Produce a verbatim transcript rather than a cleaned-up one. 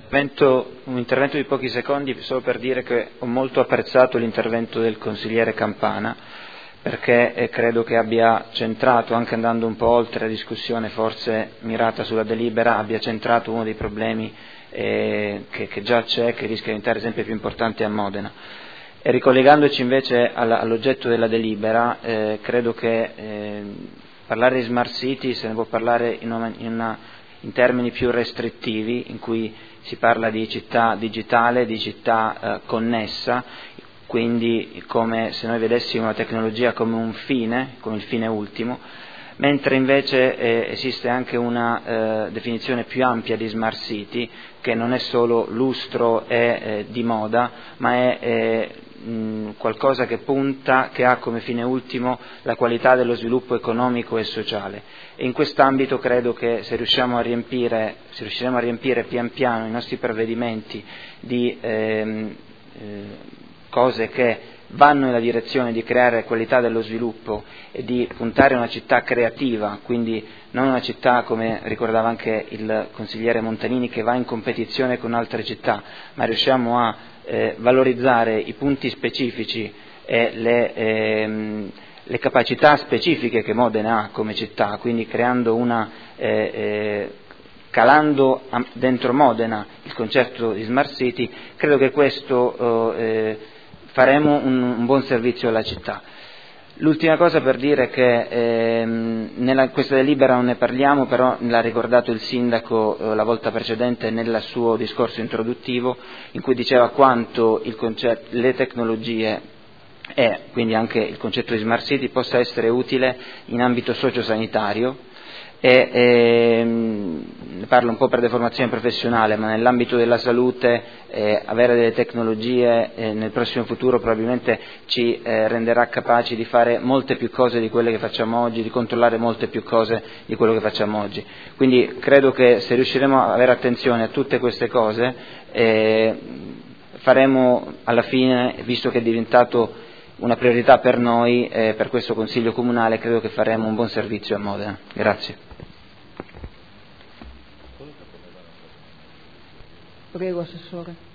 Un intervento di pochi secondi solo per dire che ho molto apprezzato l'intervento del consigliere Campana, perché eh, credo che abbia centrato, anche andando un po' oltre la discussione forse mirata sulla delibera, abbia centrato uno dei problemi eh, che, che già c'è, che rischia di diventare sempre più importante a Modena. E ricollegandoci invece alla, all'oggetto della delibera, eh, credo che eh, parlare di smart city se ne può parlare in, una, in, una, in termini più restrittivi, in cui si parla di città digitale, di città eh, connessa, quindi come se noi vedessimo la tecnologia come un fine, come il fine ultimo, mentre invece eh, esiste anche una eh, definizione più ampia di smart city, che non è solo lustro e eh, di moda, ma è eh, mh, qualcosa che punta, che ha come fine ultimo la qualità dello sviluppo economico e sociale. E in quest'ambito credo che se riusciamo a riempire, se riusciremo a riempire pian piano i nostri provvedimenti di ehm, eh, cose che vanno nella direzione di creare qualità dello sviluppo e di puntare a una città creativa, quindi non una città, come ricordava anche il consigliere Montanini, che va in competizione con altre città, ma riusciamo a eh, valorizzare i punti specifici e le, ehm, le capacità specifiche che Modena ha come città, quindi creando una eh, eh, calando dentro Modena il concetto di smart city, credo che questo eh, faremo un, un buon servizio alla città. L'ultima cosa per dire che ehm, nella questa delibera non ne parliamo, però l'ha ricordato il sindaco eh, la volta precedente nel suo discorso introduttivo, in cui diceva quanto il concetto, le tecnologie e quindi anche il concetto di smart city possa essere utile in ambito sociosanitario. E, ehm, ne parlo un po' per deformazione professionale, ma nell'ambito della salute eh, avere delle tecnologie eh, nel prossimo futuro probabilmente ci eh, renderà capaci di fare molte più cose di quelle che facciamo oggi, di controllare molte più cose di quello che facciamo oggi. Quindi credo che se riusciremo a avere attenzione a tutte queste cose eh, faremo alla fine, visto che è diventato una priorità per noi, eh, per questo Consiglio Comunale, credo che faremo un buon servizio a Modena. Grazie. Prego, Assessore.